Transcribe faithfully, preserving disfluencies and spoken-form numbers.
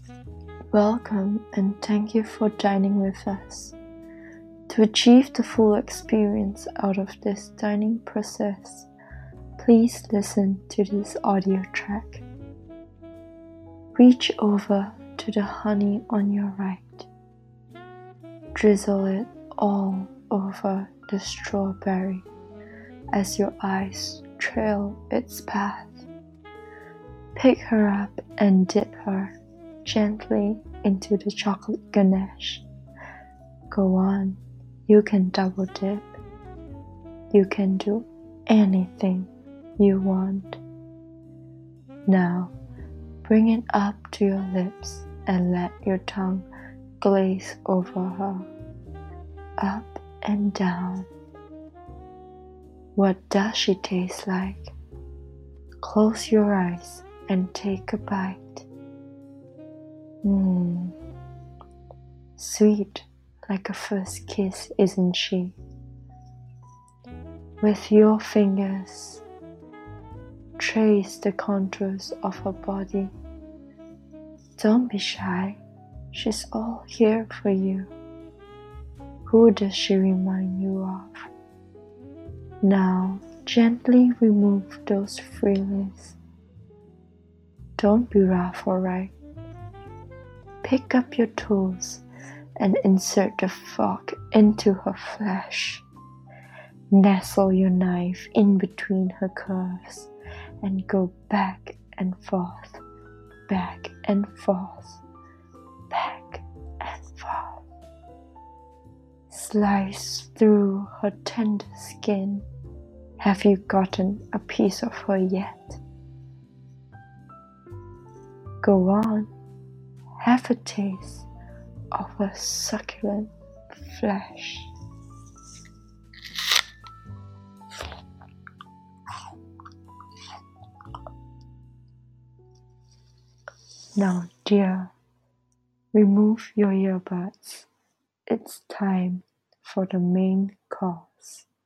Welcome and thank you for dining with us. To achieve the full experience out of this dining process, please listen to this audio track. Reach over to the honey on your right. Drizzle it all over the strawberry as your eyes trail its path. Pick her up and dip her gently into the chocolate ganache. Go on, you can double dip. You can do anything you want. Now, bring it up to your lips and let your tongue glaze over her, up and down. What does she taste like? Close your eyes and take a bite. Mmm, sweet like a first kiss, isn't she? With your fingers, trace the contours of her body. Don't be shy, she's all here for you. Who does she remind you of? Now, gently remove those frills. Don't be rough, alright? Pick up your tools and insert the fork into her flesh. Nestle your knife in between her curves and go back and forth, back and forth, back and forth. Slice through her tender skin. Have you gotten a piece of her yet? Go on. Have a taste of her succulent flesh. Now, dear, remove your earbuds. It's time for the main course.